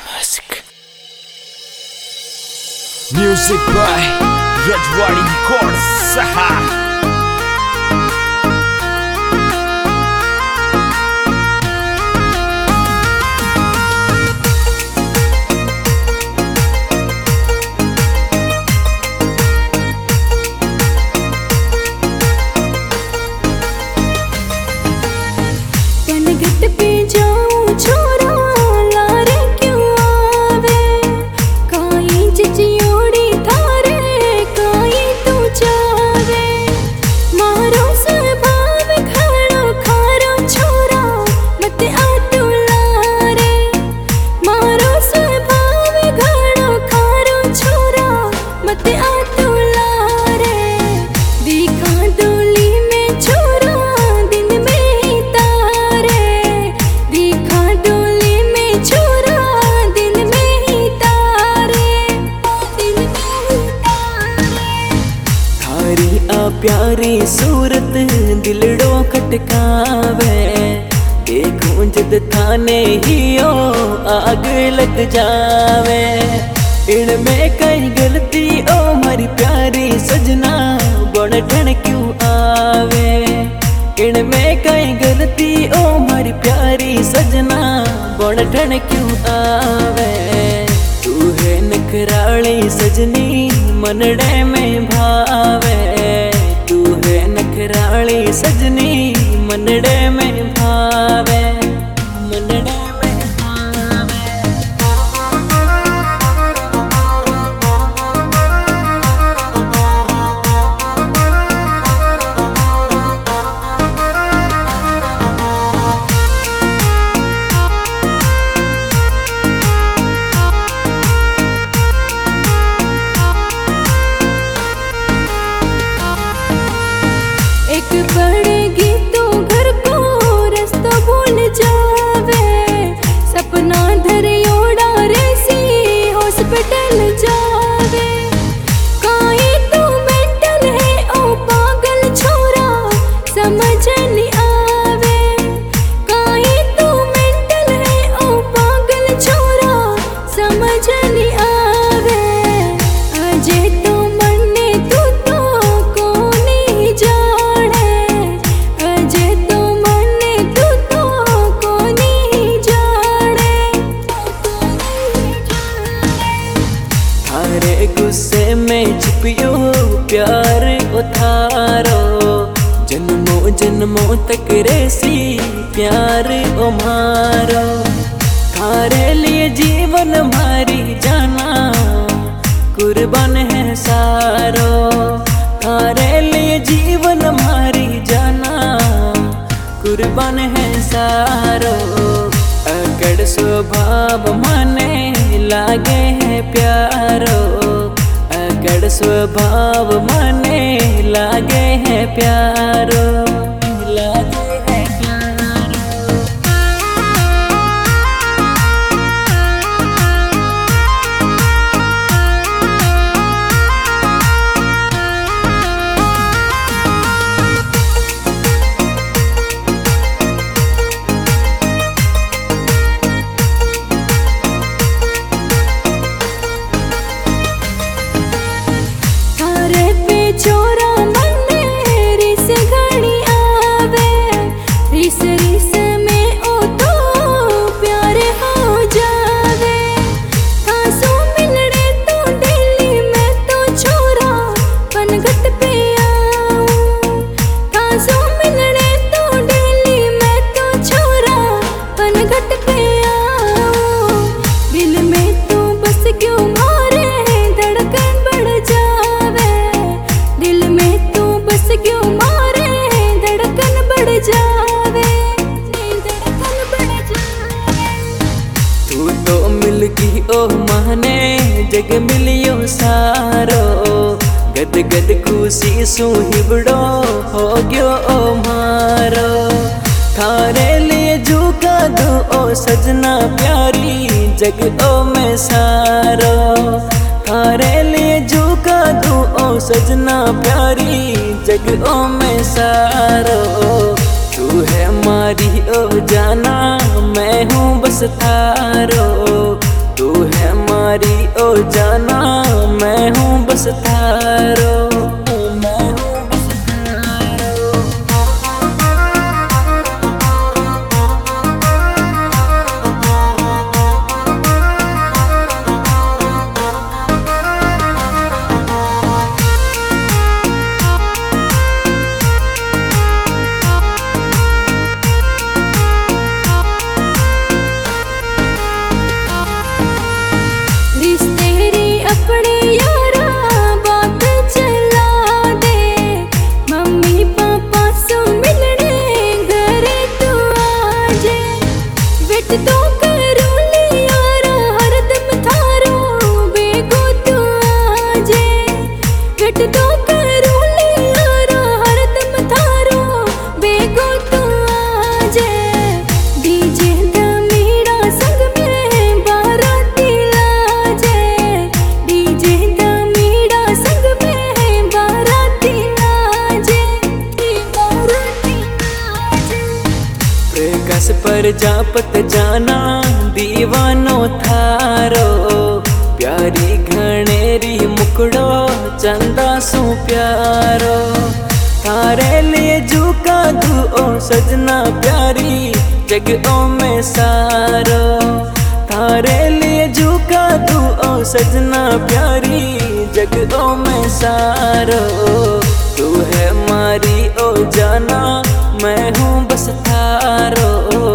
Music. Music by Rajwadi Records. Saha. प्यारी सूरत दिलड़ो खटकावे, देखूं जद थाने ही ओ आग लग जावे। इनमें कई गलती ओ मारी प्यारी सजना बड़ ठण क्यों आवे। इनमें कई गलती ओ मारी प्यारी सजना बड़ ठण क्यों आवे। तू है नखराली सजनी मनड़े में भावे। तू है नखराली सजनी मनड़े में भावे, मनड़े में भावे। एक पड़ेगी तो घर को रास्ता भूल जावे। सपना धरियोड़ा रेसी हॉस्पिटल जावे। काहे तू मेंटल है ओ पागल छोरा समझ नहीं आवे। काहे तू मेंटल है ओ पागल छोरा समझ नहीं आवे। अजे तो मन्ने तू तो कोनी जाने। अजे तो मन्ने तू तो कोनी जाने। थारे गुस्से में छिपियो प्यार उतारो। जन्मों जन्मों तक रेसी प्यार ओ मारो। थारे लिए जीवन मारी जाना कुर्बान है सारो। थारे लिए जीवन मारी जाना कुर्बान है सारो। अकड़ स्वभाव माने लागे है प्यारो। अकड़ स्वभाव माने लागे है प्यारो, लागे है प्यारो। थारे पे छोरा मन्ने रिस घणी आवे। रिस रिस में ओ तो प्यार हो जावे। थासो मिलड़े तो दिल्ली में तो छोरा पनघट पे आऊं। थासो मिलड़े तो दिल्ली में तो छोरा पनघट पे आऊं। दिल में तू बस क्यों मारे धड़कन बढ़ जावे। दिल में तू बस क्यों मारे धड़कन बढ़ जावे, धड़कन बढ़ जावे। तू तो मिल गई ओ माने जग मिलियो सारो। गद गद खुशी सू हिबड़ो हो गयो ओ मारो। थारे लिए झुका दो ओ सजना प्यारी जग ओ मैं सारो। थारे लिए झुका दो ओ सजना प्यारी जग ओ मैं सारो। तू है मारी ओ जाना मैं हूँ बस थारो। तू है मारी ओ जाना, मैं हूँ बस थारो, मैं हूँ बस थारो। अपने यारा बात चला दे, मम्मी पापा से मिलने घरे तू आजे। वेट तो करूं ली यारा हरदम थारो बेगो तू आजे। वेट तो करूं ली यारा हरदम थारो बेगो तू आजे। डीजे दा मेरा संग में बाराती लाजे। प्रकाश प्रजापत जाना दीवानो थारो, प्यारी घनेरी मुकड़ो चंदा सु प्यारो। थारे लिए झुका दू ओ सजना प्यारी जगओ में सारो। थारे लिए झुका दू ओ सजना प्यारी जगओ में सारो। तू है मारी ओ जाना, मैं हूँ बस थारो।